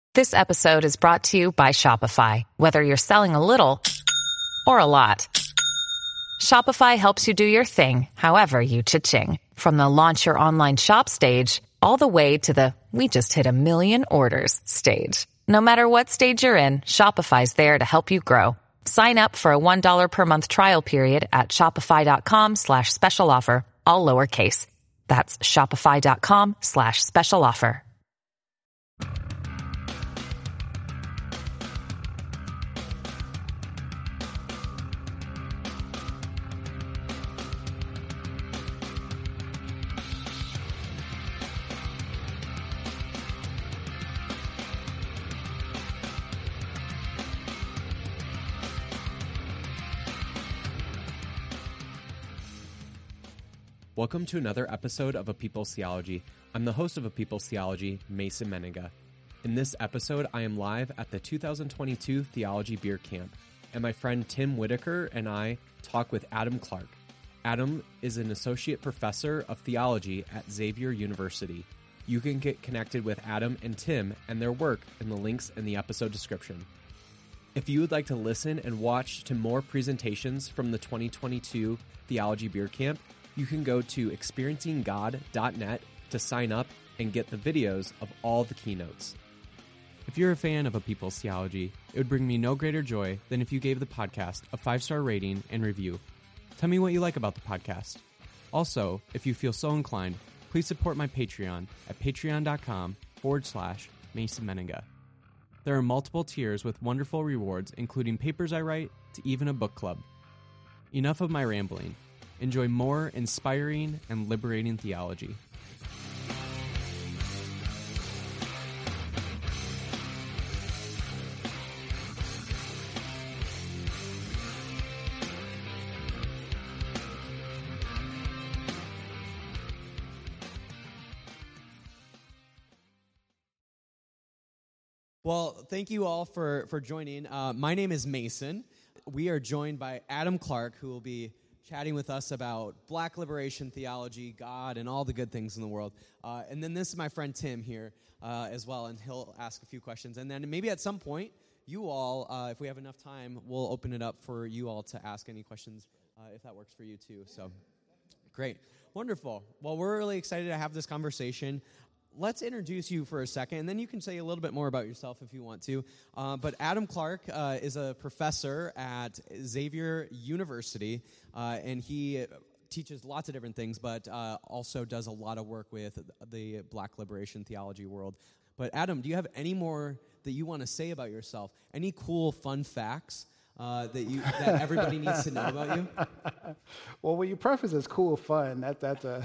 This episode is brought to you by Shopify. Whether you're selling a little or a lot, Shopify helps you do your thing, however you cha-ching. From the launch your online shop stage, all the way to the we just hit 1 million orders stage. No matter what stage you're in, Shopify's there to help you grow. Sign up for a $1 per month trial period at shopify.com/special offer, all lowercase. That's shopify.com/special offer. Welcome to another episode of A People's Theology. I'm the host of A People's Theology, Mason Menninga. In this episode, I am live at the 2022 Theology Beer Camp, and my friend Tim Whitaker and I talk with Adam Clark. Adam is an associate professor of theology at Xavier University. You can get connected with Adam and Tim and their work in the links in the episode description. If you would like to listen and watch to more presentations from the 2022 Theology Beer Camp, you can go to experiencing.god.net to sign up and get the videos of all the keynotes. If you're a fan of A People's Theology, it would bring me no greater joy than if you gave the podcast a 5-star rating and review. Tell me what you like about the podcast. Also, if you feel so inclined, please support my Patreon at patreon.com/Mason Menninga. There are multiple tiers with wonderful rewards, including papers I write to even a book club. Enough of my rambling. Enjoy more inspiring and liberating theology. Well, thank you all for joining. My name is Mason. We are joined by Adam Clark, who will be chatting with us about Black liberation theology, God, and all the good things in the world. And then this is my friend Tim here as well, and he'll ask a few questions. And then maybe at some point, you all, if we have enough time, we'll open it up for you all to ask any questions if that works for you too. So, great. Wonderful. Well, we're really excited to have this conversation. Let's introduce you for a second, and then you can say a little bit more about yourself if you want to. But Adam Clark is a professor at Xavier University, and he teaches lots of different things, but also does a lot of work with the Black liberation theology world. But Adam, do you have any more that you want to say about yourself? Any cool, fun facts that everybody needs to know about you? Well, when you preface as cool, fun, that's a...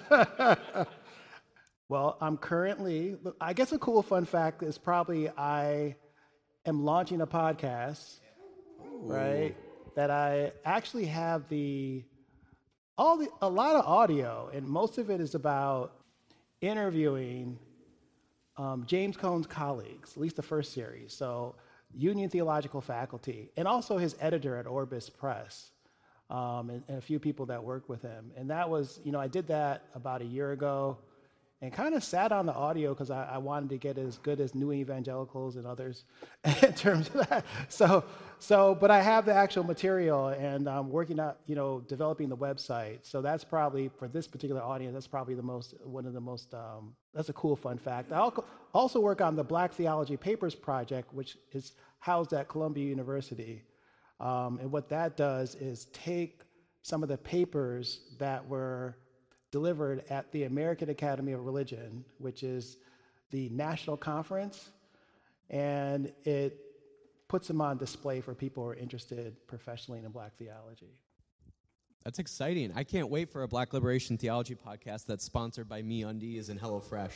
Well, I'm currently, I guess a cool fun fact is probably I am launching a podcast, right? That I actually have a lot of audio, and most of it is about interviewing James Cone's colleagues, at least the first series. So Union Theological Faculty, and also his editor at Orbis Press, and a few people that work with him. And that was, I did that about a year ago. And kind of sat on the audio because I wanted to get as good as New Evangelicals and others in terms of that. But I have the actual material, and I'm working out, developing the website. So that's probably, for this particular audience, that's probably one of the most, that's a cool fun fact. I also work on the Black Theology Papers Project, which is housed at Columbia University. And what that does is take some of the papers that were delivered at the American Academy of Religion, which is the national conference, and it puts them on display for people who are interested professionally in Black theology. That's exciting. I can't wait for a Black liberation theology podcast that's sponsored by MeUndies and HelloFresh.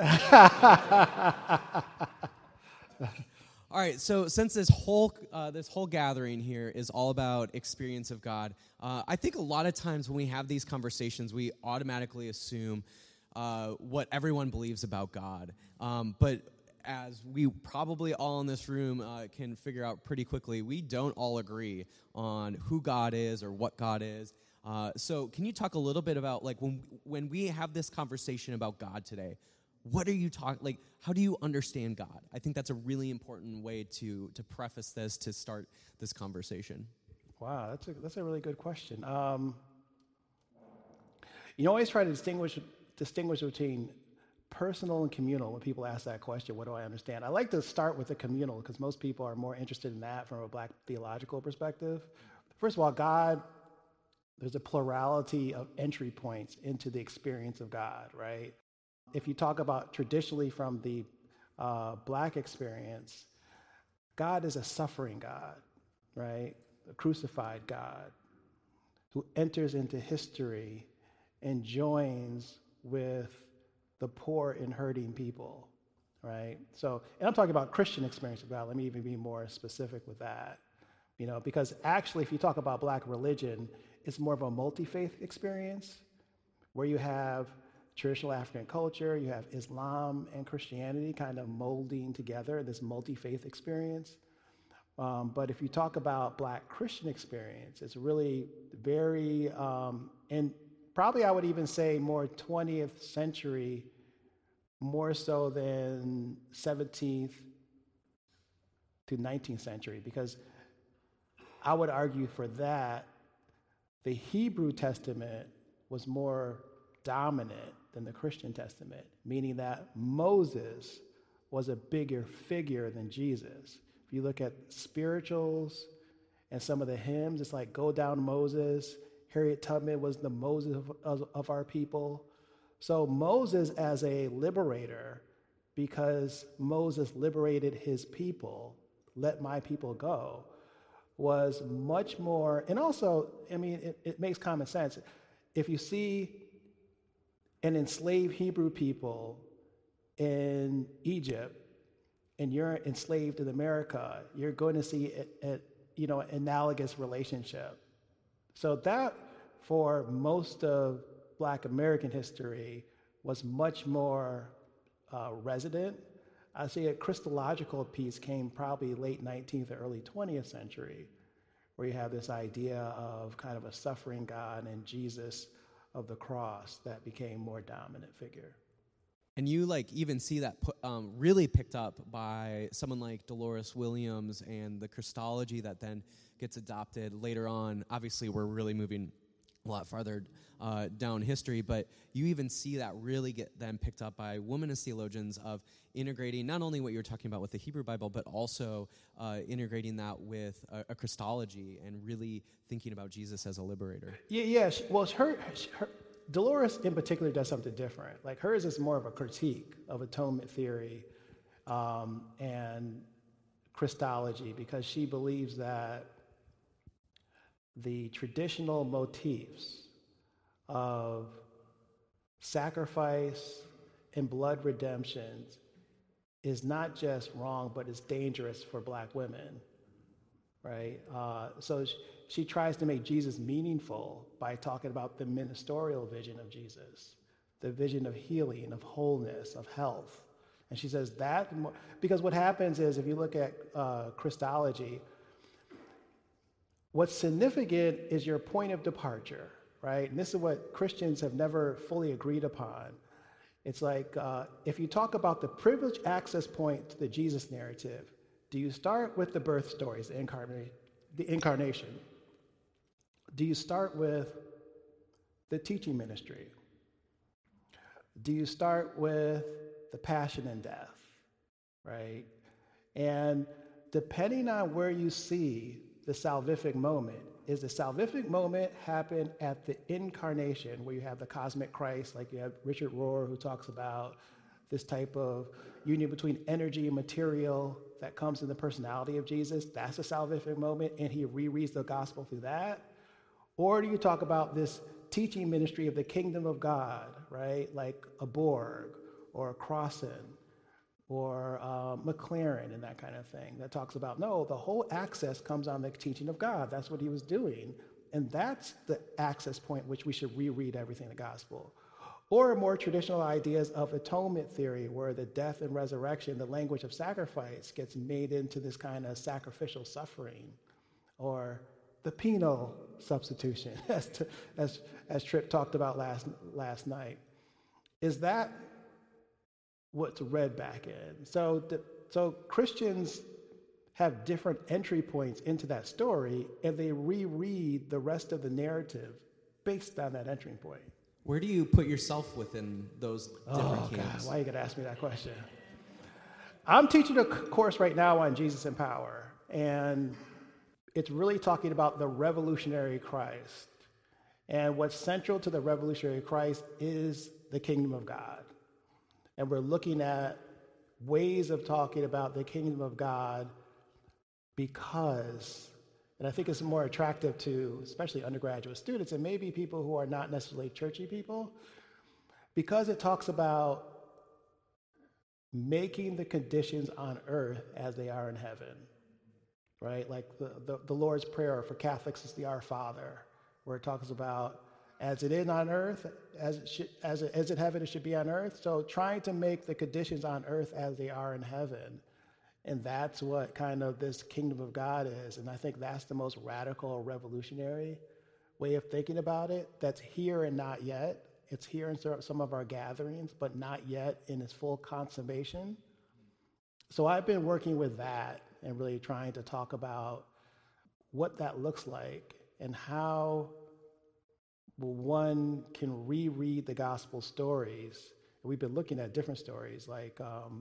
All right, so since this whole gathering here is all about experience of God, I think a lot of times when we have these conversations, we automatically assume what everyone believes about God. But as we probably all in this room can figure out pretty quickly, we don't all agree on who God is or what God is. So can you talk a little bit about, like, when we have this conversation about God today, what are you talking, like, how do you understand God? I think that's a really important way to preface this, to start this conversation. Wow, that's a really good question. Always try to distinguish between personal and communal when people ask that question, what do I understand? I like to start with the communal because most people are more interested in that from a Black theological perspective. First of all, God, there's a plurality of entry points into the experience of God, right? If you talk about traditionally from the Black experience, God is a suffering God, right? A crucified God who enters into history and joins with the poor and hurting people, right? So, and I'm talking about Christian experience of God. Let me even be more specific with that, because actually, if you talk about Black religion, it's more of a multi-faith experience where you have traditional African culture, you have Islam and Christianity kind of molding together this multi-faith experience. But if you talk about Black Christian experience, it's really very, and probably I would even say more 20th century, more so than 17th to 19th century, because I would argue for that, the Hebrew Testament was more dominant than the Christian Testament, meaning that Moses was a bigger figure than Jesus. If you look at spirituals and some of the hymns, it's like Go Down Moses. Harriet Tubman was the Moses of our people. So Moses as a liberator, because Moses liberated his people, let my people go, was much more, and also, it makes common sense. If you see an enslaved Hebrew people in Egypt, and you're enslaved in America, you're going to see an analogous relationship. So that, for most of Black American history, was much more resident. I see a Christological piece came probably late 19th or early 20th century, where you have this idea of kind of a suffering God and Jesus of the cross that became more dominant figure. And you even see that really picked up by someone like Dolores Williams and the Christology that then gets adopted later on. Obviously, we're really moving a lot farther down history, but you even see that really get then picked up by womanist theologians of integrating not only what you're talking about with the Hebrew Bible, but also integrating that with a Christology and really thinking about Jesus as a liberator. Yeah. Well, her Dolores in particular does something different. Like hers is more of a critique of atonement theory and Christology, because she believes that the traditional motifs of sacrifice and blood redemptions is not just wrong, but it's dangerous for Black women, right? So she tries to make Jesus meaningful by talking about the ministerial vision of Jesus, the vision of healing, of wholeness, of health. And she says that, because what happens is, if you look at Christology, what's significant is your point of departure, right? And this is what Christians have never fully agreed upon. It's like, if you talk about the privileged access point to the Jesus narrative, do you start with the birth stories, the incarnation? Do you start with the teaching ministry? Do you start with the passion and death, right? And depending on where you see the salvific moment, is the salvific moment happen at the incarnation, where you have the cosmic Christ, like you have Richard Rohr, who talks about this type of union between energy and material that comes in the personality of Jesus. That's a salvific moment, and he rereads the gospel through that. Or do you talk about this teaching ministry of the kingdom of God, right? Like a Borg or a Crossan or McLaren and that kind of thing, that talks about, no, the whole access comes on the teaching of God. That's what he was doing. And that's the access point which we should reread everything in the gospel. Or more traditional ideas of atonement theory, where the death and resurrection, the language of sacrifice, gets made into this kind of sacrificial suffering, or the penal substitution, as Tripp talked about last night. Is that what's read back in. So Christians have different entry points into that story, and they reread the rest of the narrative based on that entry point. Where do you put yourself within those different camps? God, why are you going to ask me that question? I'm teaching a course right now on Jesus and Power, and it's really talking about the revolutionary Christ. And what's central to the revolutionary Christ is the kingdom of God. And we're looking at ways of talking about the kingdom of God because, and I think it's more attractive to especially undergraduate students and maybe people who are not necessarily churchy people, because it talks about making the conditions on earth as they are in heaven, right? Like the Lord's Prayer for Catholics is the Our Father, where it talks about as it is on earth, as in heaven, it should be on earth. So trying to make the conditions on earth as they are in heaven. And that's what kind of this kingdom of God is. And I think that's the most radical, revolutionary way of thinking about it. That's here and not yet. It's here in some of our gatherings, but not yet in its full consummation. So I've been working with that and really trying to talk about what that looks like and how one can reread the gospel stories. And we've been looking at different stories like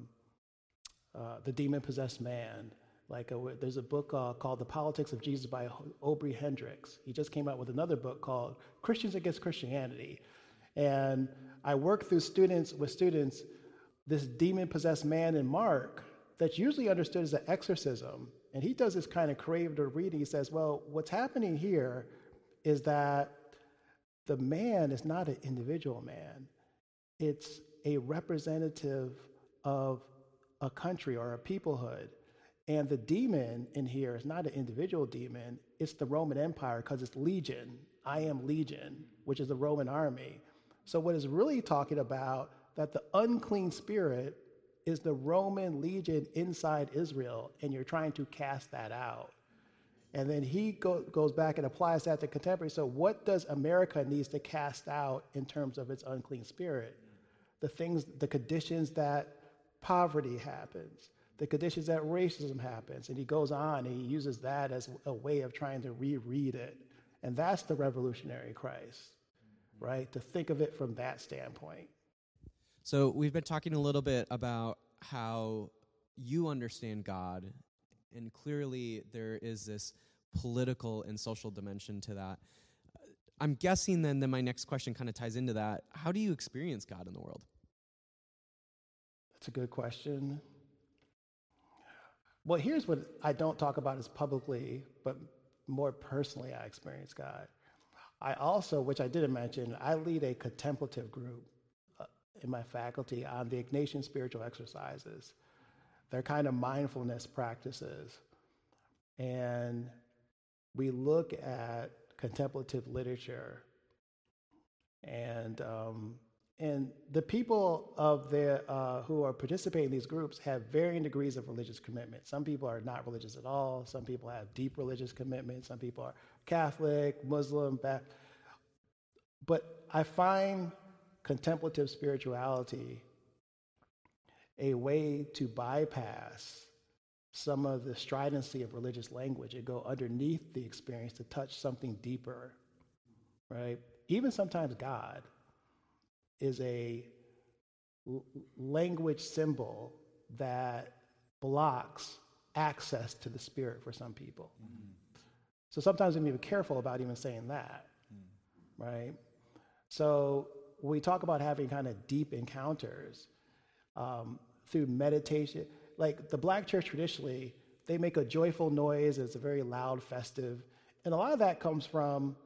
the demon-possessed man. There's a book called The Politics of Jesus by Aubrey Hendricks. He just came out with another book called Christians Against Christianity. And I work with students, this demon-possessed man in Mark that's usually understood as an exorcism. And he does this kind of creative reading. He says, well, what's happening here is that the man is not an individual man. It's a representative of a country or a peoplehood. And the demon in here is not an individual demon. It's the Roman Empire because it's legion. I am legion, which is the Roman army. So what is really talking about that the unclean spirit is the Roman legion inside Israel, and you're trying to cast that out. And then he goes back and applies that to contemporary. So what does America needs to cast out in terms of its unclean spirit? The conditions that poverty happens, the conditions that racism happens. And he goes on and he uses that as a way of trying to reread it. And that's the revolutionary Christ, right? To think of it from that standpoint. So we've been talking a little bit about how you understand God, and clearly there is this political and social dimension to that. I'm guessing then that my next question kind of ties into that. How do you experience God in the world? That's a good question. Well, here's what I don't talk about as publicly, but more personally I experience God. I also, which I didn't mention, I lead a contemplative group in my faculty on the Ignatian spiritual exercises. They're kind of mindfulness practices. And we look at contemplative literature. And the people who are participating in these groups have varying degrees of religious commitment. Some people are not religious at all. Some people have deep religious commitment. Some people are Catholic, Muslim, Baptist. But I find contemplative spirituality a way to bypass some of the stridency of religious language and go underneath the experience to touch something deeper, right? Even sometimes God is a language symbol that blocks access to the Spirit for some people. Mm-hmm. So sometimes we need to be careful about even saying that, right? So when we talk about having kind of deep encounters through meditation, like the Black church traditionally, they make a joyful noise. It's a very loud, festive. And a lot of that comes from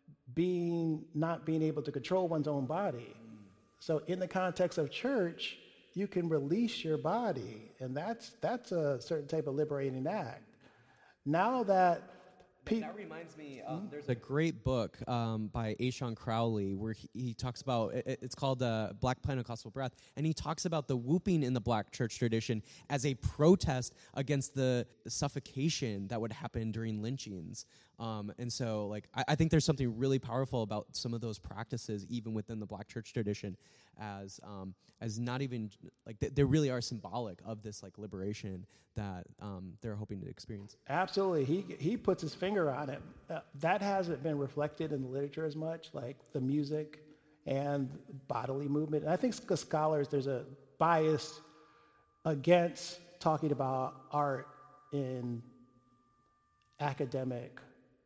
not being able to control one's own body. So in the context of church, you can release your body, and that's a certain type of liberating act. Now that That reminds me, there's a great book by Ashawn Crowley where he talks about, it's called Black Pentecostal Breath, and he talks about the whooping in the black church tradition as a protest against the suffocation that would happen during lynchings. And so, like, I think there's something really powerful about some of those practices, even within the black church tradition, as not even, like, they really are symbolic of this, like, liberation that they're hoping to experience. Absolutely. He puts his finger on it. That hasn't been reflected in the literature as much, like the music and bodily movement. And I think scholars, there's a bias against talking about art in academic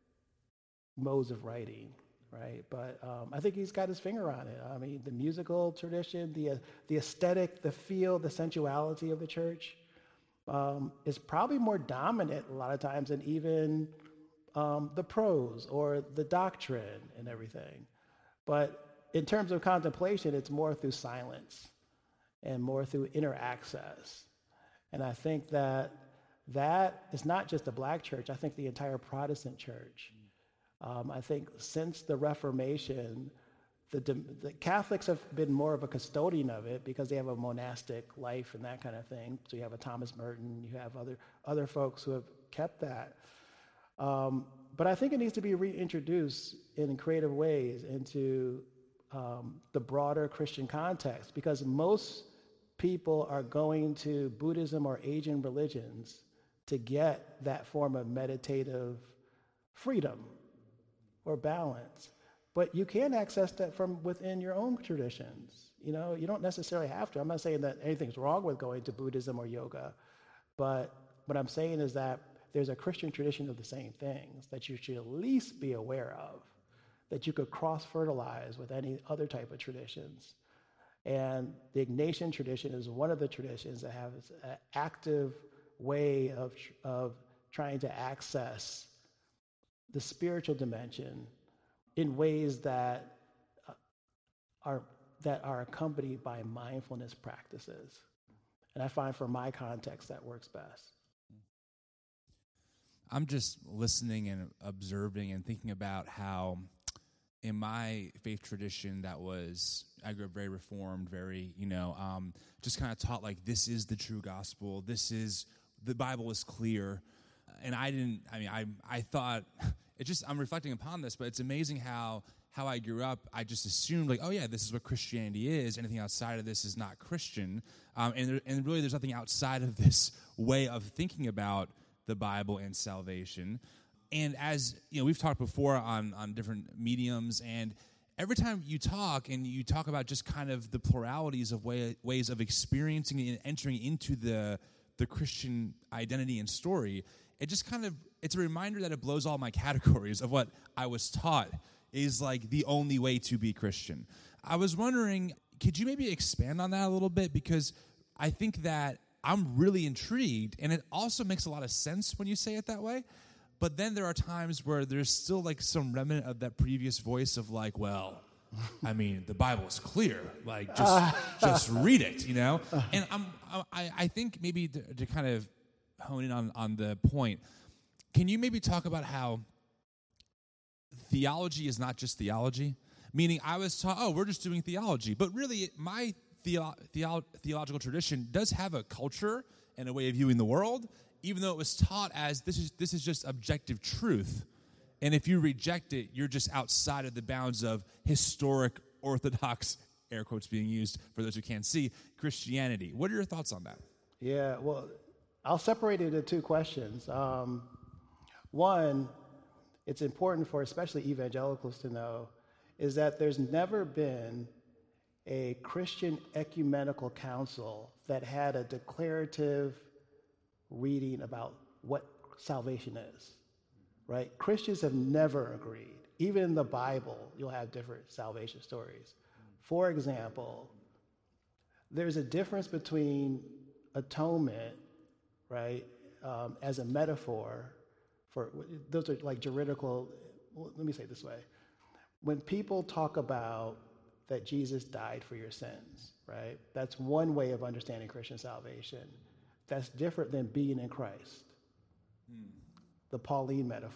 modes of writing, right? But I think he's got his finger on it. I mean, the musical tradition, the aesthetic, the feel, the sensuality of the church is probably more dominant a lot of times than even the prose or the doctrine and everything. But in terms of contemplation, it's more through silence and more through inner access. And I think that is not just the black church. I think the entire Protestant church. I think since the Reformation, the Catholics have been more of a custodian of it because they have a monastic life and that kind of thing. So you have a Thomas Merton, you have other folks who have kept that. But I think it needs to be reintroduced in creative ways into the broader Christian context, because most people are going to Buddhism or Asian religions to get that form of meditative freedom or balance. But you can access that from within your own traditions. You know, you don't necessarily have to. I'm not saying that anything's wrong with going to Buddhism or yoga, but what I'm saying is that there's a Christian tradition of the same things that you should at least be aware of, that you could cross-fertilize with any other type of traditions. And the Ignatian tradition is one of the traditions that has an active way of trying to access the spiritual dimension in ways that are accompanied by mindfulness practices. And I find for my context that works best. I'm just listening and observing and thinking about how in my faith tradition I grew up very reformed, very, just kind of taught like this is the true gospel. The Bible is clear. And I thought, I'm reflecting upon this, but it's amazing how I grew up. I just assumed like, oh yeah, this is what Christianity is. Anything outside of this is not Christian. And really there's nothing outside of this way of thinking about the Bible and salvation. And as we've talked before on different mediums, and every time you talk about just kind of the pluralities of ways of experiencing and entering into the Christian identity and story, it's a reminder that it blows all my categories of what I was taught is like the only way to be Christian. I was wondering, could you maybe expand on that a little bit? Because I think that I'm really intrigued, and it also makes a lot of sense when you say it that way. But then there are times where there's still like some remnant of that previous voice of like, well, I mean, the Bible is clear. Like, just read it, And I think maybe to kind of hone in on the point, can you maybe talk about how theology is not just theology? Meaning I was taught, we're just doing theology. But really, my theological tradition does have a culture and a way of viewing the world, even though it was taught as this is just objective truth. And if you reject it, you're just outside of the bounds of historic, orthodox, air quotes being used for those who can't see, Christianity. What are your thoughts on that? Yeah, well, I'll separate it into two questions. One, it's important for especially evangelicals to know, is that there's never been a Christian ecumenical council that had a declarative reading about what salvation is, right? Christians have never agreed. Even in the Bible, you'll have different salvation stories. For example, there's a difference between atonement, right, as a metaphor for, those are like juridical, let me say it this way. When people talk about that Jesus died for your sins, right? That's one way of understanding Christian salvation. That's different than being in Christ. The Pauline metaphor.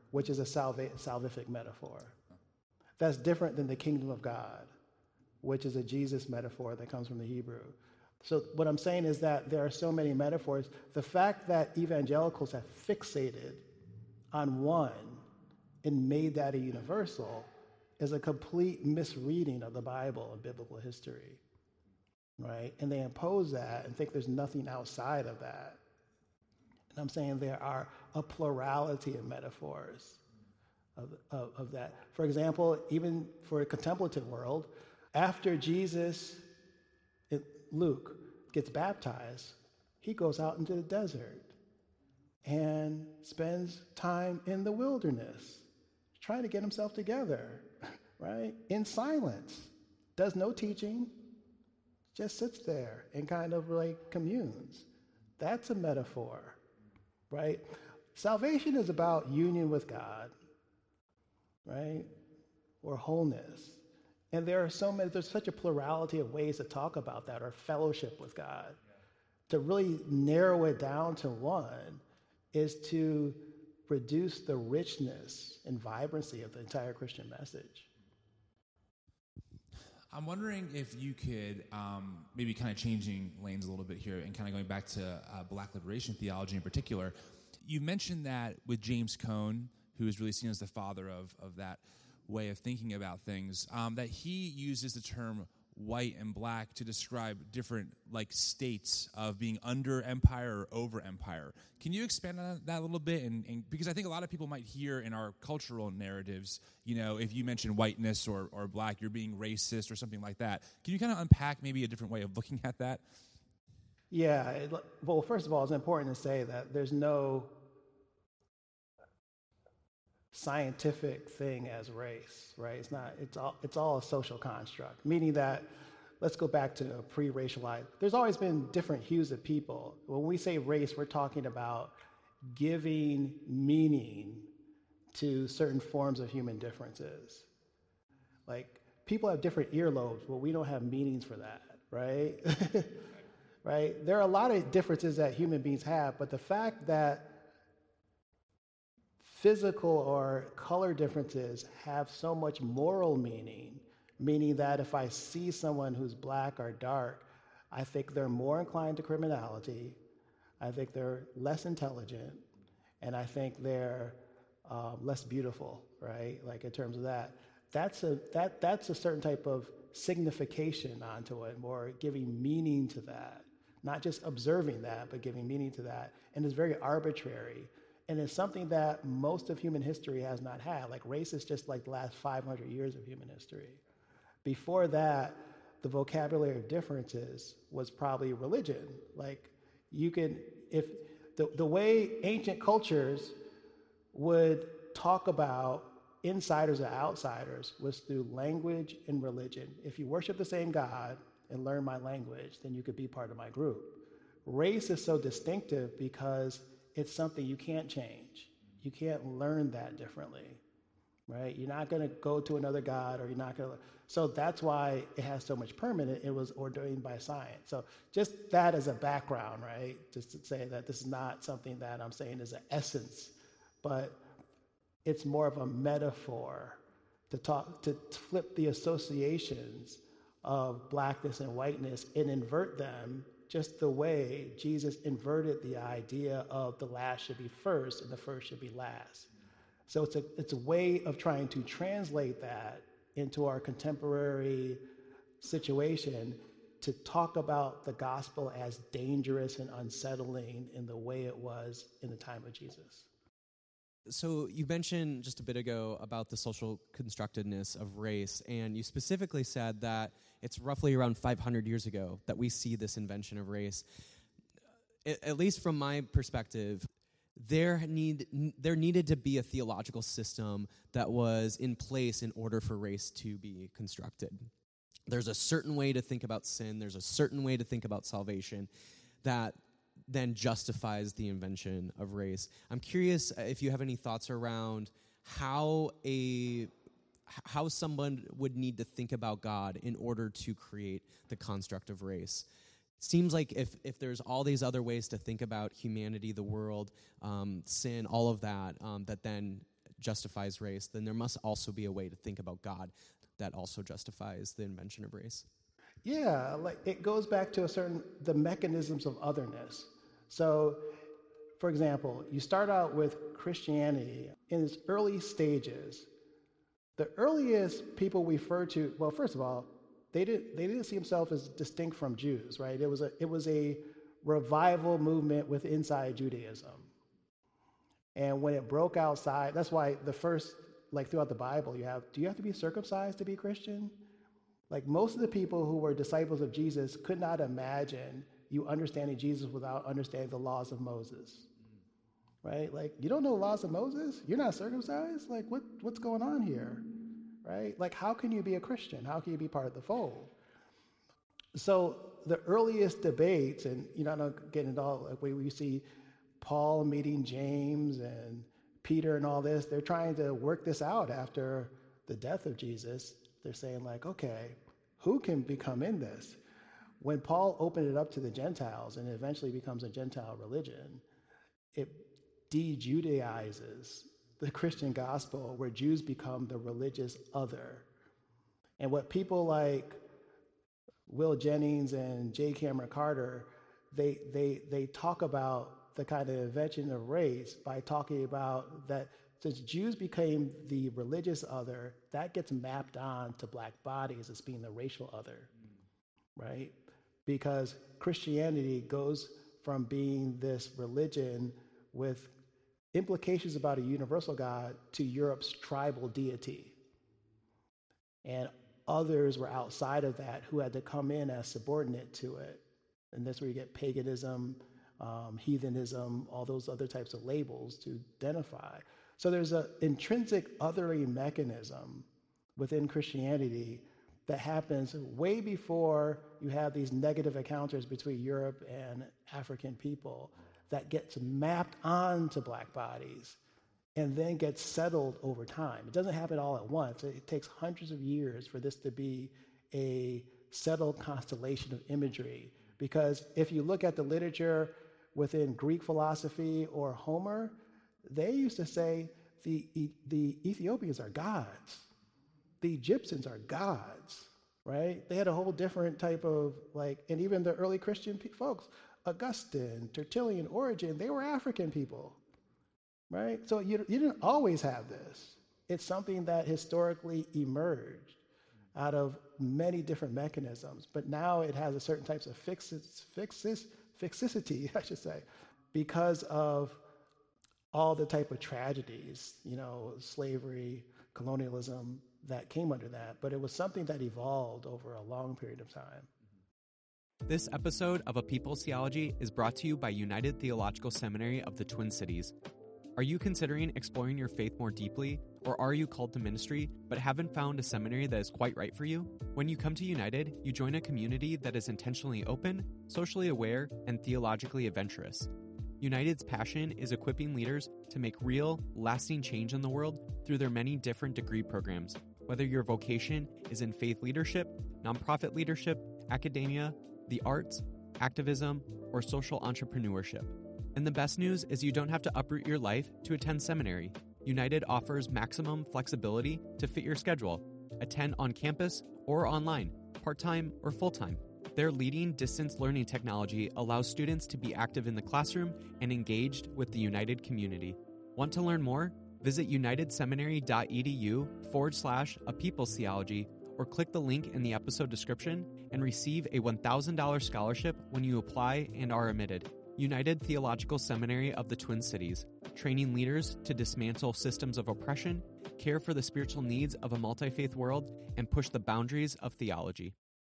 which is a salvific metaphor. That's different than the kingdom of God, which is a Jesus metaphor that comes from the Hebrew. So what I'm saying is that there are so many metaphors. The fact that evangelicals have fixated on one and made that a universal is a complete misreading of the Bible and biblical history, right? And they impose that and think there's nothing outside of that. And I'm saying there are a plurality of metaphors of that. For example, even for a contemplative world, after Jesus, Luke, gets baptized, he goes out into the desert and spends time in the wilderness, trying to get himself together, right? In silence, does no teaching, just sits there and kind of like communes. That's a metaphor, right? Salvation is about union with God, right? Or wholeness. And there's such a plurality of ways to talk about that, or fellowship with God. To really narrow it down to one is to reduce the richness and vibrancy of the entire Christian message. I'm wondering if you could, maybe kind of changing lanes a little bit here and kind of going back to Black liberation theology in particular. You mentioned that with James Cone, who is really seen as the father of that way of thinking about things, that he uses the term white and black to describe different like states of being under empire or over empire. Can you expand on that a little bit? And because I think a lot of people might hear in our cultural narratives, you know, if you mention whiteness or black, you're being racist or something like that. Can you kind of unpack maybe a different way of looking at that? Yeah, well, first of all, it's important to say that there's no scientific thing as race, right? It's all a social construct, meaning that, let's go back to pre-racialized. There's always been different hues of people. When we say race, we're talking about giving meaning to certain forms of human differences. Like, people have different earlobes, well, we don't have meanings for that, right? Right? There are a lot of differences that human beings have, but the fact that physical or color differences have so much moral meaning, meaning that if I see someone who's black or dark, I think they're more inclined to criminality, I think they're less intelligent, and I think they're less beautiful, right? Like, in terms of that, that's a certain type of signification onto it, more giving meaning to that, not just observing that, but giving meaning to that. And it's very arbitrary. And it's something that most of human history has not had. Like, race is just like the last 500 years of human history. Before that, the vocabulary of differences was probably religion. Like, you could, if the way ancient cultures would talk about insiders and outsiders was through language and religion. If you worship the same God and learn my language, then you could be part of my group. Race is so distinctive because it's something you can't change. You can't learn that differently, right? You're not going to go to another God, or you're not going to. So that's why it has so much permanent. It was ordained by science. So just that as a background, right? Just to say that this is not something that I'm saying is an essence, but it's more of a metaphor to flip the associations of blackness and whiteness and invert them, just the way Jesus inverted the idea of the last should be first and the first should be last. So it's a way of trying to translate that into our contemporary situation, to talk about the gospel as dangerous and unsettling in the way it was in the time of Jesus. So you mentioned just a bit ago about the social constructedness of race, and you specifically said that it's roughly around 500 years ago that we see this invention of race. At least from my perspective, there needed to be a theological system that was in place in order for race to be constructed. There's a certain way to think about sin, there's a certain way to think about salvation that then justifies the invention of race. I'm curious if you have any thoughts around how someone would need to think about God in order to create the construct of race. It seems like if there's all these other ways to think about humanity, the world, sin, all of that, that then justifies race, then there must also be a way to think about God that also justifies the invention of race. Yeah, like it goes back to the mechanisms of otherness. So, for example, you start out with Christianity in its early stages. The earliest people we refer to, well, first of all, they didn't see themselves as distinct from Jews, right? It was a revival movement with inside Judaism. And when it broke outside, that's why the first, like throughout the Bible, do you have to be circumcised to be Christian? Like most of the people who were disciples of Jesus could not imagine you understanding Jesus without understanding the laws of Moses, right? Like, you don't know the laws of Moses? You're not circumcised? Like, what's going on here, right? Like, how can you be a Christian? How can you be part of the fold? So the earliest debates, and I'm not getting into all, like we see Paul meeting James and Peter and all this, they're trying to work this out after the death of Jesus. They're saying like, okay, who can become in this? When Paul opened it up to the Gentiles and it eventually becomes a Gentile religion, it de-Judaizes the Christian gospel, where Jews become the religious other. And what people like Will Jennings and J. Cameron Carter, they talk about the kind of invention of race by talking about that since Jews became the religious other, that gets mapped on to black bodies as being the racial other, right? Because Christianity goes from being this religion with implications about a universal God to Europe's tribal deity. And others were outside of that who had to come in as subordinate to it. And that's where you get paganism, heathenism, all those other types of labels to identify. So there's an intrinsic othering mechanism within Christianity that happens way before you have these negative encounters between Europe and African people that gets mapped onto black bodies and then gets settled over time. It doesn't happen all at once. It takes hundreds of years for this to be a settled constellation of imagery. Because if you look at the literature within Greek philosophy or Homer, they used to say the Ethiopians are gods. The Egyptians are gods, right? They had a whole different type of and even the early Christian folks, Augustine, Tertullian, Origen, they were African people, right? So you didn't always have this. It's something that historically emerged out of many different mechanisms, but now it has a certain types of fixicity, I should say, because of all the type of tragedies, slavery, colonialism that came under that. But it was something that evolved over a long period of time. This episode of A People's Theology is brought to you by United Theological Seminary of the Twin Cities. Are you considering exploring your faith more deeply, or are you called to ministry but haven't found a seminary that is quite right for you? When you come to United, you join a community that is intentionally open, socially aware, and theologically adventurous. United's passion is equipping leaders to make real, lasting change in the world through their many different degree programs, whether your vocation is in faith leadership, nonprofit leadership, academia, the arts, activism, or social entrepreneurship. And the best news is you don't have to uproot your life to attend seminary. United offers maximum flexibility to fit your schedule. Attend on campus or online, part-time or full-time. Their leading distance learning technology allows students to be active in the classroom and engaged with the United community. Want to learn more? Visit unitedseminary.edu/A People's Theology or click the link in the episode description and receive a $1,000 scholarship when you apply and are admitted. United Theological Seminary of the Twin Cities, training leaders to dismantle systems of oppression, care for the spiritual needs of a multi-faith world, and push the boundaries of theology.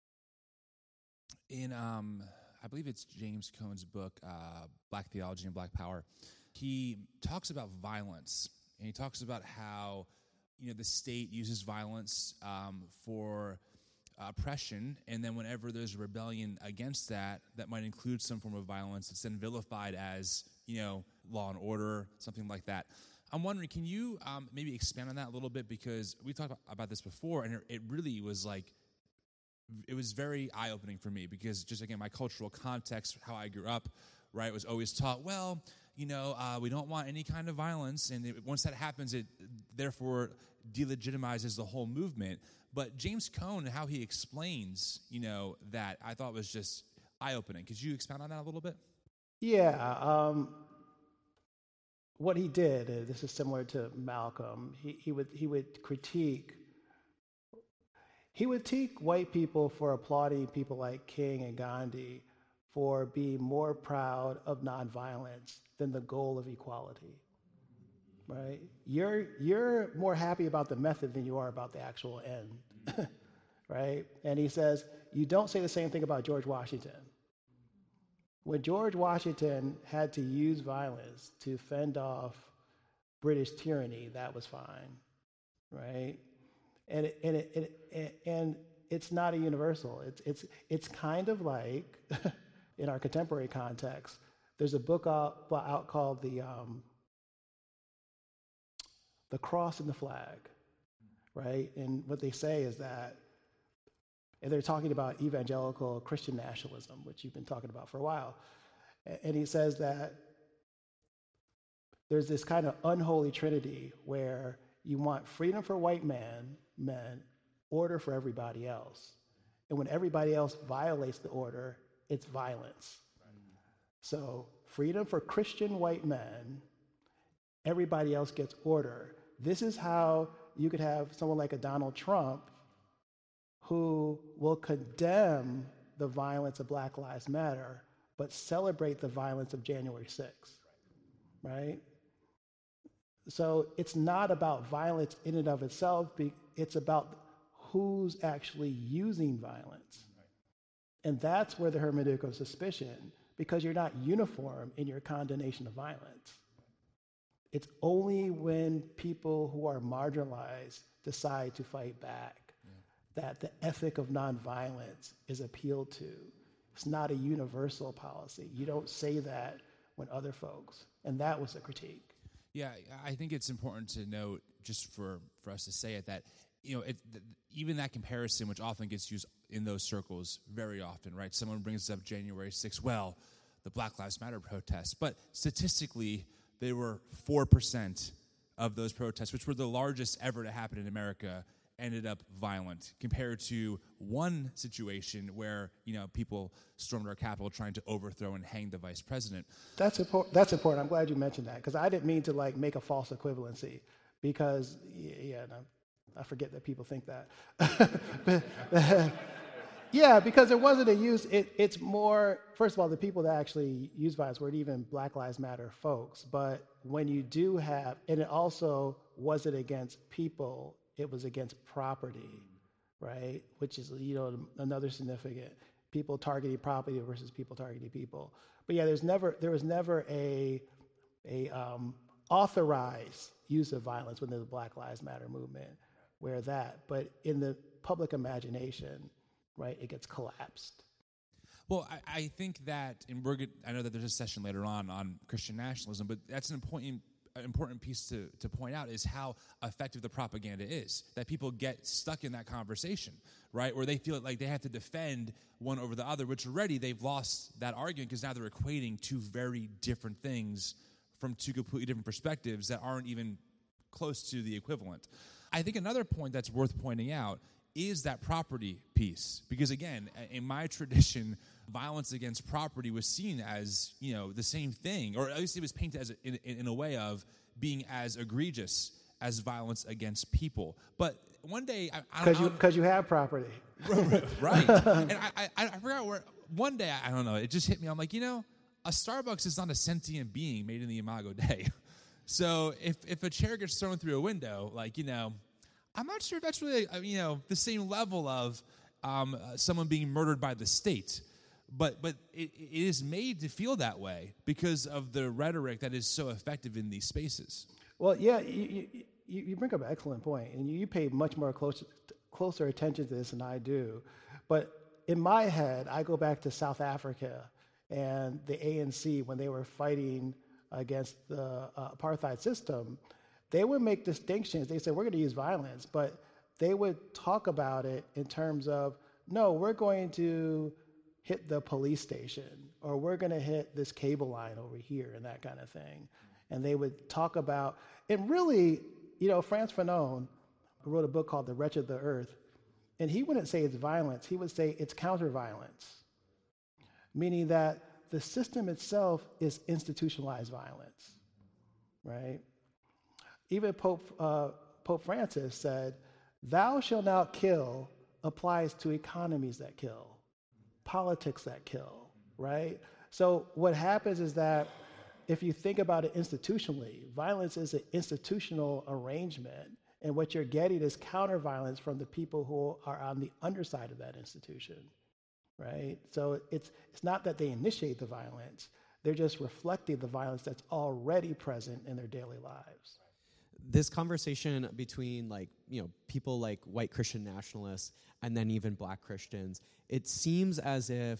In, I believe it's James Cone's book, Black Theology and Black Power, he talks about violence, and he talks about how, the state uses violence for oppression, and then whenever there's a rebellion against that might include some form of violence, it's then vilified as, law and order, something like that. I'm wondering, can you maybe expand on that a little bit? Because we talked about this before, and it really was it was very eye-opening for me, because just, again, my cultural context, how I grew up, right, was always taught, well, we don't want any kind of violence, and once that happens, it therefore delegitimizes the whole movement. But James Cone, how he explains, that I thought was just eye-opening. Could you expound on that a little bit? Yeah. What he did, this is similar to Malcolm. He would critique white people for applauding people like King and Gandhi for being more proud of nonviolence than the goal of equality. Right? You're more happy about the method than you are about the actual end. Right? And he says, you don't say the same thing about George Washington. When George Washington had to use violence to fend off British tyranny, that was fine. Right? And it's not a universal. It's kind of like, in our contemporary context, there's a book out called The Cross and the Flag, right? And what they say is that, and they're talking about evangelical Christian nationalism, which you've been talking about for a while. And he says that there's this kind of unholy trinity where you want freedom for white men, order for everybody else. And when everybody else violates the order, it's violence. So freedom for Christian white men, everybody else gets order. This is how you could have someone like a Donald Trump who will condemn the violence of Black Lives Matter, but celebrate the violence of January 6th, right? So it's not about violence in and of itself, it's about who's actually using violence. And that's where the hermeneutic of suspicion, because you're not uniform in your condemnation of violence. It's only when people who are marginalized decide to fight back that the ethic of nonviolence is appealed to. It's not a universal policy. You don't say that when other folks, and that was the critique. Yeah, I think it's important to note, just for us to say it, that even that comparison, which often gets used in those circles very often, right? Someone brings up January 6th, well, the Black Lives Matter protests, but statistically, there were 4% of those protests, which were the largest ever to happen in America, ended up violent, compared to one situation where people stormed our Capitol trying to overthrow and hang the vice president. That's important. I'm glad you mentioned that, because I didn't mean to make a false equivalency, because I forget that people think that. Yeah, because it wasn't a use. It's more, first of all, the people that actually use violence weren't even Black Lives Matter folks. But when you do have, and it also wasn't against people, it was against property, right? Which is another significant, people targeting property versus people targeting people. But yeah, there was never a authorized use of violence within the Black Lives Matter movement, but in the public imagination, right, it gets collapsed. Well, I think that, and I know that there's a session later on Christian nationalism, but that's an important piece to point out, is how effective the propaganda is, that people get stuck in that conversation, right, where they feel like they have to defend one over the other, which already they've lost that argument, because now they're equating two very different things from two completely different perspectives that aren't even close to the equivalent. I think another point that's worth pointing out is that property piece, because again, in my tradition, violence against property was seen as the same thing, or at least it was painted as in a way of being as egregious as violence against people. But one day, because you have property, right? And I forgot where. One day, I don't know, it just hit me. I'm like, a Starbucks is not a sentient being made in the Imago Dei. So if a chair gets thrown through a window, I'm not sure if that's really, the same level of someone being murdered by the state. But it is made to feel that way because of the rhetoric that is so effective in these spaces. Well, yeah, you bring up an excellent point, and you pay much more closer attention to this than I do. But in my head, I go back to South Africa and the ANC when they were fighting against the apartheid system. They would make distinctions. They said, we're going to use violence, but they would talk about it in terms of, no, we're going to hit the police station, or we're going to hit this cable line over here and that kind of thing. And they would talk about, and really, Frantz Fanon wrote a book called The Wretch of the Earth, and he wouldn't say it's violence, he would say it's counter-violence, meaning that the system itself is institutionalized violence, right? Even Pope Francis said, "Thou shalt not kill" applies to economies that kill, politics that kill, right? So what happens is that if you think about it institutionally, violence is an institutional arrangement, and what you're getting is counter-violence from the people who are on the underside of that institution, right? So it's not that they initiate the violence, they're just reflecting the violence that's already present in their daily lives. This conversation between people like white Christian nationalists and then even black Christians, it seems as if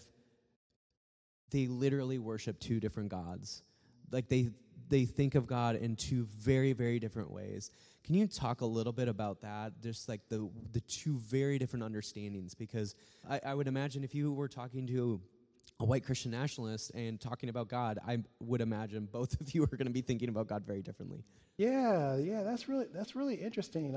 they literally worship two different gods. Like they think of God in two very, very different ways. Can you talk a little bit about that? Just like the two very different understandings, because I would imagine if you were talking to a white Christian nationalist and talking about God, I would imagine both of you are going to be thinking about God very differently. Yeah, that's really interesting.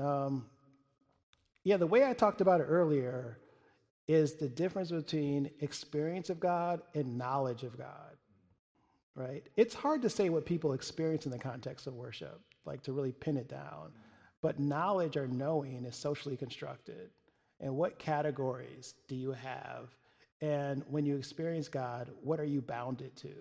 The way I talked about it earlier is the difference between experience of God and knowledge of God, right? It's hard to say what people experience in the context of worship, like to really pin it down. But knowledge or knowing is socially constructed. And what categories do you have? And when you experience God, what are you bounded to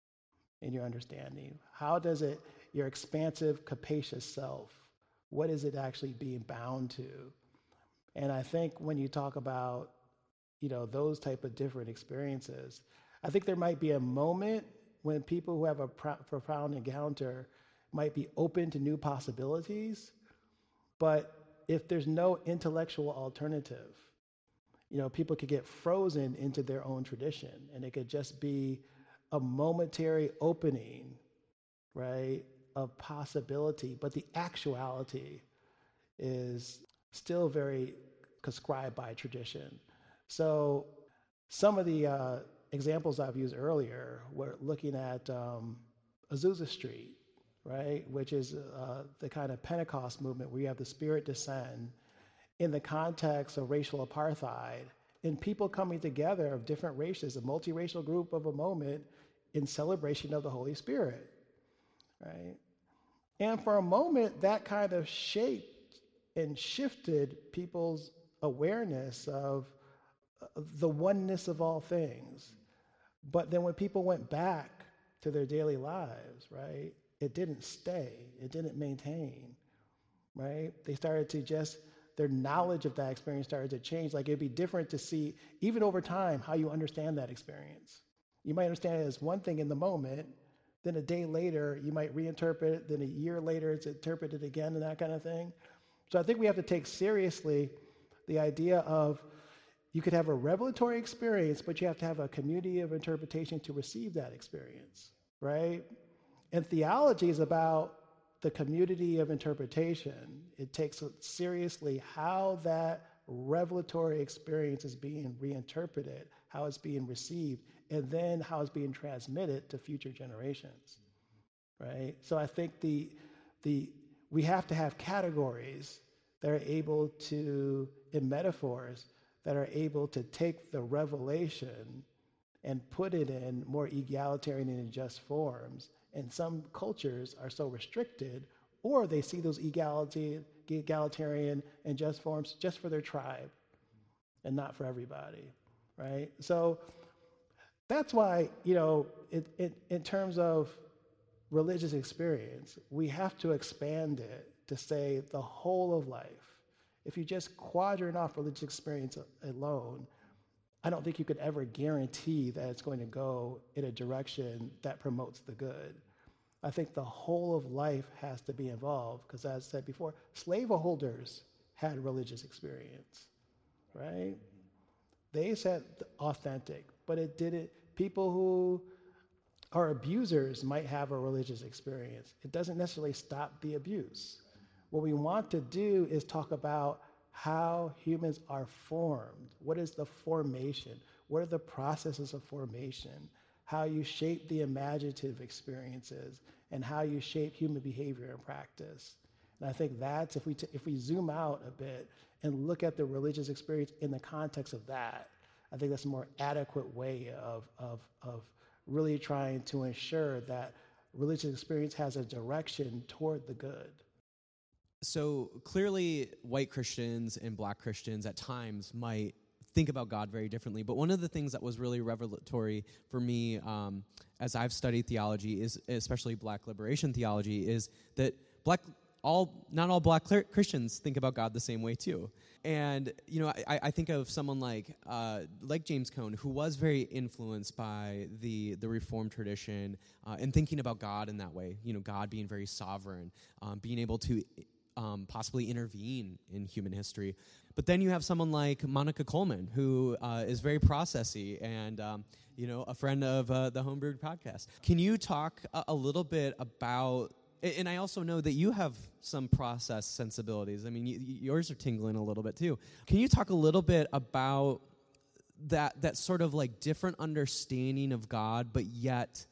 in your understanding? How does it, your expansive, capacious self, what is it actually being bound to? And I think when you talk about, those type of different experiences, I think there might be a moment when people who have a profound encounter might be open to new possibilities, but if there's no intellectual alternative, people could get frozen into their own tradition, and it could just be a momentary opening, right, of possibility, but the actuality is still very prescribed by tradition. So some of the examples I've used earlier, we're looking at Azusa Street, right, which is the kind of Pentecost movement where you have the Spirit descend in the context of racial apartheid and people coming together of different races, a multiracial group of a moment in celebration of the Holy Spirit, right? And for a moment, that kind of shaped and shifted people's awareness of the oneness of all things. But then when people went back to their daily lives, right, it didn't stay, it didn't maintain, right? They started to their knowledge of that experience started to change. Like it'd be different to see, even over time, how you understand that experience. You might understand it as one thing in the moment, then a day later, you might reinterpret it, then a year later, it's interpreted again and that kind of thing. So I think we have to take seriously the idea of you could have a revelatory experience, but you have to have a community of interpretation to receive that experience, right? And theology is about the community of interpretation. It takes seriously how that revelatory experience is being reinterpreted, how it's being received, and then how it's being transmitted to future generations, right? So I think we have to have categories that are able to, in metaphors, that are able to take the revelation and put it in more egalitarian and just forms. And some cultures are so restricted, or they see those egalitarian and just forms just for their tribe and not for everybody, right? So that's why, in terms of religious experience, we have to expand it to say the whole of life. If you just quadrant off religious experience alone, I don't think you could ever guarantee that it's going to go in a direction that promotes the good. I think the whole of life has to be involved because, as I said before, slaveholders had religious experience, right? They said authentic, but it didn't. People who are abusers might have a religious experience. It doesn't necessarily stop the abuse. What we want to do is talk about how humans are formed. What is the formation? What are the processes of formation? how you shape the imaginative experiences, and how you shape human behavior and practice. And I think that's, if we zoom out a bit and look at the religious experience in the context of that, I think that's a more adequate way of really trying to ensure that religious experience has a direction toward the good. So clearly, white Christians and black Christians at times might think about God very differently. But one of the things that was really revelatory for me as I've studied theology, is especially black liberation theology, is that not all black Christians think about God the same way too. And I think of someone like James Cone, who was very influenced by the Reformed tradition and thinking about God in that way. God being very sovereign, being able to possibly intervene in human history. But then you have someone like Monica Coleman, who is very processy and a friend of the Homebrewed podcast. Can you talk a little bit about? And I also know that you have some process sensibilities. I mean, yours are tingling a little bit too. Can you talk a little bit about that sort of like different understanding of God, but yet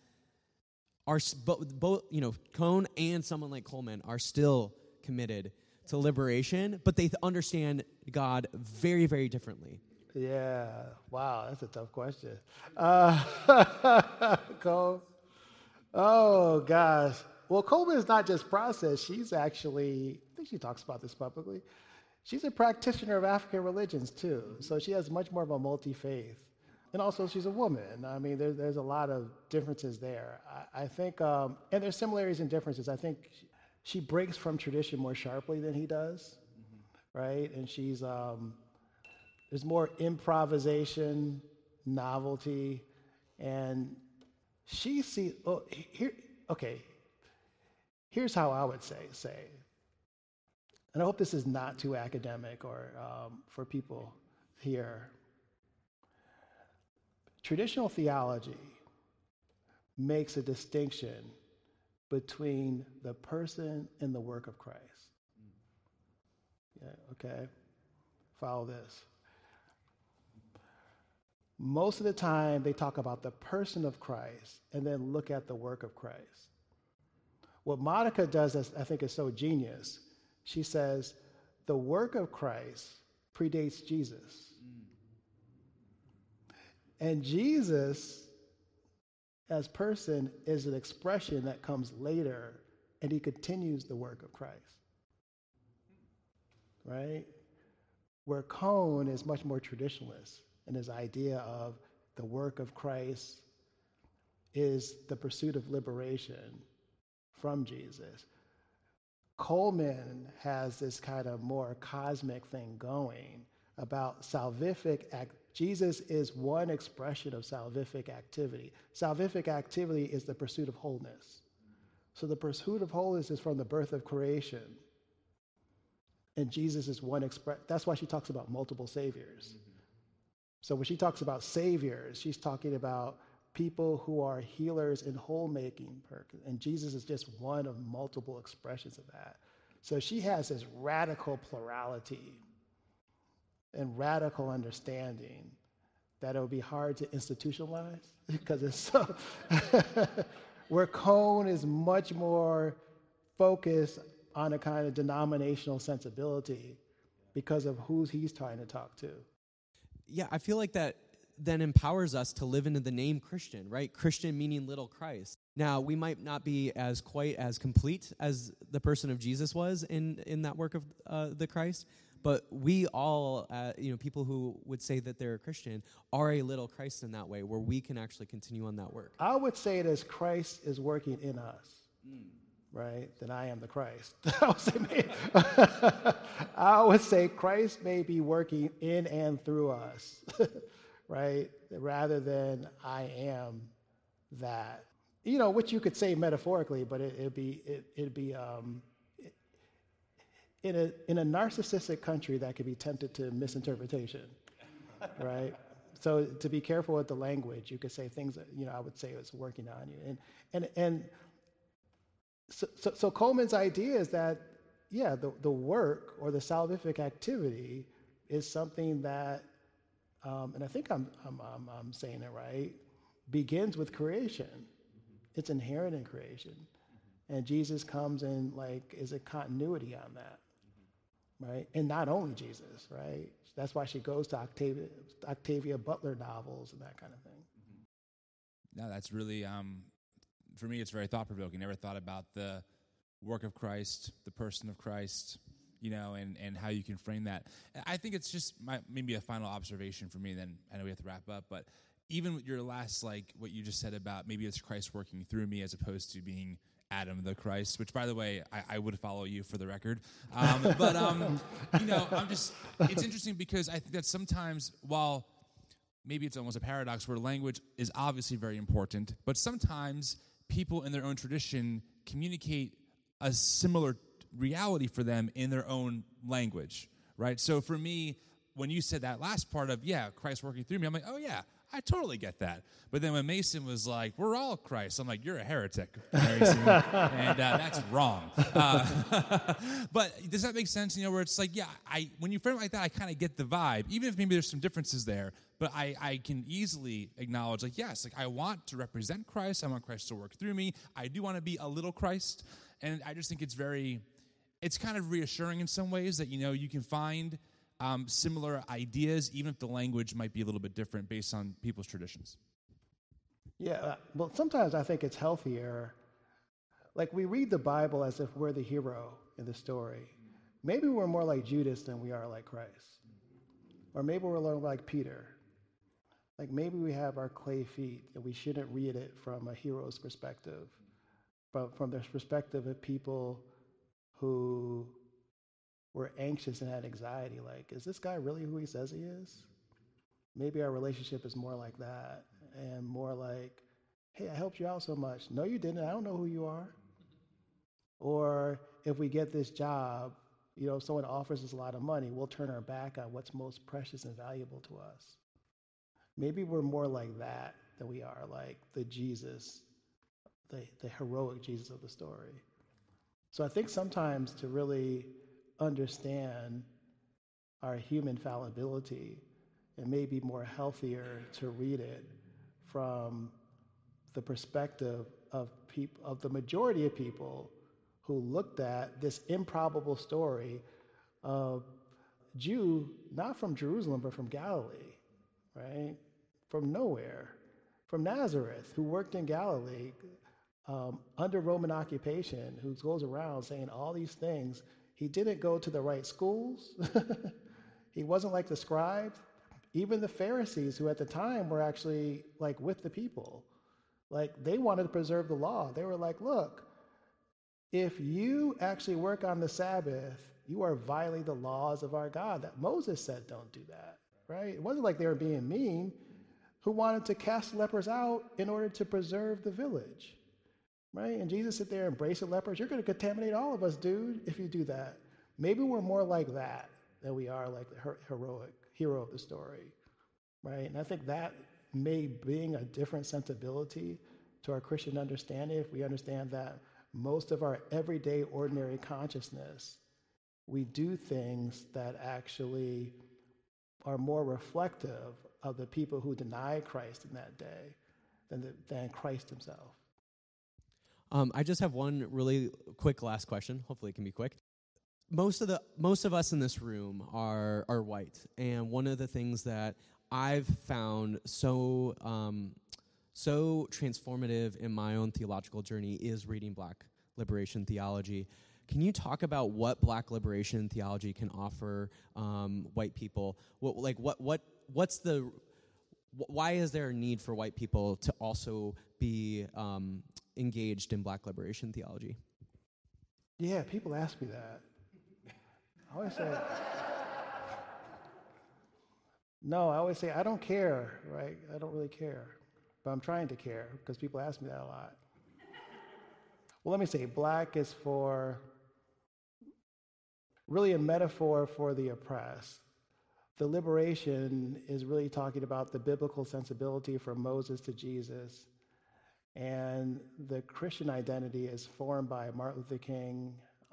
both Cone and someone like Coleman are still committed to liberation, but they understand God very, very differently? Yeah. Wow, that's a tough question. Cole? Oh, gosh. Well, Coleman is not just process. She's actually, I think she talks about this publicly, she's a practitioner of African religions, too. So she has much more of a multi-faith. And also, she's a woman. I mean, there's a lot of differences there. I think, and there's similarities and differences. I think she breaks from tradition more sharply than he does, right? And she's, there's more improvisation, novelty, and she sees, here's how I would say, and I hope this is not too academic or for people here. Traditional theology makes a distinction between the person and the work of Christ. Yeah, okay? Follow this. Most of the time, they talk about the person of Christ and then look at the work of Christ. What Monica does, I think, is so genius. She says, the work of Christ predates Jesus. And Jesus, as person, is an expression that comes later, and he continues the work of Christ. Right? Where Cone is much more traditionalist in his idea of the work of Christ is the pursuit of liberation from Jesus. Coleman has this kind of more cosmic thing going about salvific Jesus is one expression of salvific activity. Salvific activity is the pursuit of wholeness. So the pursuit of wholeness is from the birth of creation. And Jesus is one that's why she talks about multiple saviors. So when she talks about saviors, she's talking about people who are healers in whole-making. And Jesus is just one of multiple expressions of that. So she has this radical plurality and radical understanding that it would be hard to institutionalize because it's so, where Cone is much more focused on a kind of denominational sensibility because of who he's trying to talk to. Yeah, I feel like that then empowers us to live into the name Christian, right? Christian meaning little Christ. Now, we might not be quite as complete as the person of Jesus was in that work of the Christ, but we all, people who would say that they're a Christian, are a little Christ in that way, where we can actually continue on that work. I would say it as Christ is working in us, right? Then I am the Christ. I would say Christ may be working in and through us, right? Rather than I am that. Which you could say metaphorically, but it'd be in a narcissistic country that could be tempted to misinterpretation, right? So to be careful with the language, you could say things that, I would say it's working on you. And so Coleman's idea is that, the work or the salvific activity is something that, and I think I'm saying it right, begins with creation. It's inherent in creation. And Jesus comes and is a continuity on that, right? And not only Jesus, right? That's why she goes to Octavia Butler novels and that kind of thing. No, that's really, for me, it's very thought-provoking. Never thought about the work of Christ, the person of Christ, and how you can frame that. I think it's just maybe a final observation for me, then I know we have to wrap up, but even with your last, what you just said about maybe it's Christ working through me as opposed to being Adam the Christ, which, by the way, I would follow you for the record. It's interesting because I think that sometimes, while maybe it's almost a paradox where language is obviously very important, but sometimes people in their own tradition communicate a similar reality for them in their own language, right? So for me, when you said that last part of, Christ working through me, I'm like, oh, yeah, I totally get that. But then when Mason was like, we're all Christ, I'm like, you're a heretic, Mason, and that's wrong. But does that make sense, where it's like, when you frame it like that, I kind of get the vibe, even if maybe there's some differences there, but I can easily acknowledge, I want to represent Christ, I want Christ to work through me, I do want to be a little Christ, and I just think it's kind of reassuring in some ways that, you can find similar ideas, even if the language might be a little bit different based on people's traditions. Yeah, well, sometimes I think it's healthier. We read the Bible as if we're the hero in the story. Maybe we're more like Judas than we are like Christ. Or maybe we're more like Peter. Maybe we have our clay feet, and we shouldn't read it from a hero's perspective, but from the perspective of people who were anxious and had anxiety. Is this guy really who he says he is? Maybe our relationship is more like that, and more like, hey, I helped you out so much. No, you didn't. I don't know who you are. Or if we get this job, if someone offers us a lot of money, we'll turn our back on what's most precious and valuable to us. Maybe we're more like that than we are like the Jesus, the heroic Jesus of the story. So I think sometimes to really understand our human fallibility, it may be more healthier to read it from the perspective of the majority of people who looked at this improbable story of Jew, not from Jerusalem, but from Galilee, right? From nowhere, from Nazareth, who worked in Galilee under Roman occupation, who goes around saying all these things. He didn't go to the right schools. He wasn't like the scribes. Even the Pharisees, who at the time were actually with the people, they wanted to preserve the law. They were like, look, if you actually work on the Sabbath, you are violating the laws of our God. That Moses said don't do that, right? It wasn't like they were being mean. Who wanted to cast lepers out in order to preserve the village, right? And Jesus sit there and embrace the lepers. You're going to contaminate all of us, dude, if you do that. Maybe we're more like that than we are like the heroic hero of the story, right? And I think that may bring a different sensibility to our Christian understanding if we understand that most of our everyday, ordinary consciousness, we do things that actually are more reflective of the people who denied Christ in that day than Christ himself. I just have one really quick last question. Hopefully it can be quick. Most of us in this room are white, and one of the things that I've found so transformative in my own theological journey is reading Black liberation theology. Can you talk about what Black liberation theology can offer white people? Why is there a need for white people to also be engaged in Black liberation theology? Yeah, people ask me that. I always say, no, I always say, I don't care, right? I don't really care. But I'm trying to care because people ask me that a lot. Well, let me say, Black is really a metaphor for the oppressed. The liberation is really talking about the biblical sensibility from Moses to Jesus. And the Christian identity is formed by Martin Luther King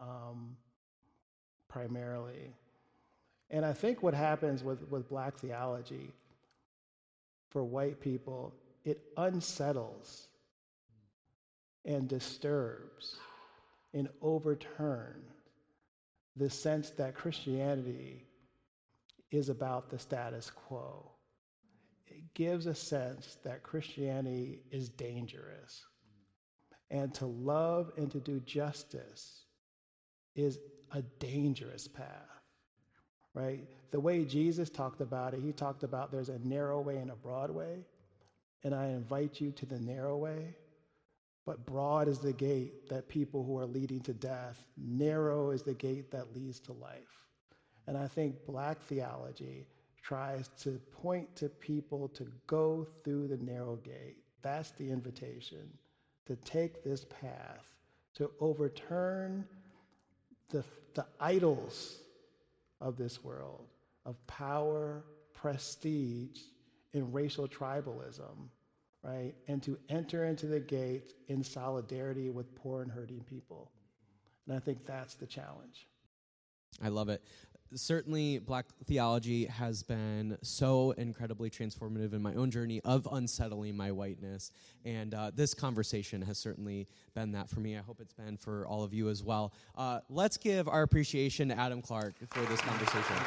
primarily. And I think what happens with Black theology for white people it unsettles and disturbs and overturns the sense that Christianity is about the status quo. It gives a sense that Christianity is dangerous. And to love and to do justice is a dangerous path, right? The way Jesus talked about it, he talked about there's a narrow way and a broad way, and I invite you to the narrow way. But broad is the gate that people who are leading to death. Narrow is the gate that leads to life. And I think Black theology tries to point to people to go through the narrow gate. That's the invitation, to take this path, to overturn the idols of this world, of power, prestige, and racial tribalism, right? And to enter into the gate in solidarity with poor and hurting people. And I think that's the challenge. I love it. Certainly, Black theology has been so incredibly transformative in my own journey of unsettling my whiteness. And this conversation has certainly been that for me. I hope it's been for all of you as well. Let's give our appreciation to Adam Clark for this conversation.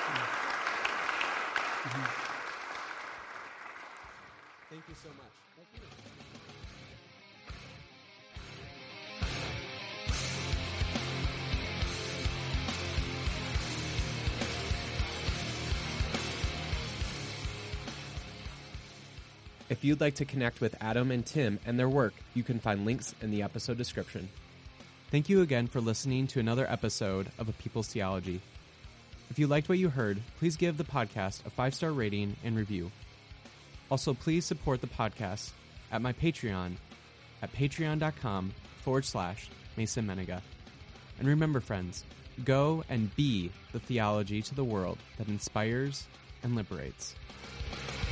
Thank you so much. Thank you. If you'd like to connect with Adam and Tim and their work, you can find links in the episode description. Thank you again for listening to another episode of A People's Theology. If you liked what you heard, please give the podcast a 5-star rating and review. Also, please support the podcast at my Patreon at patreon.com/Mason Menega. And remember, friends, go and be the theology to the world that inspires and liberates.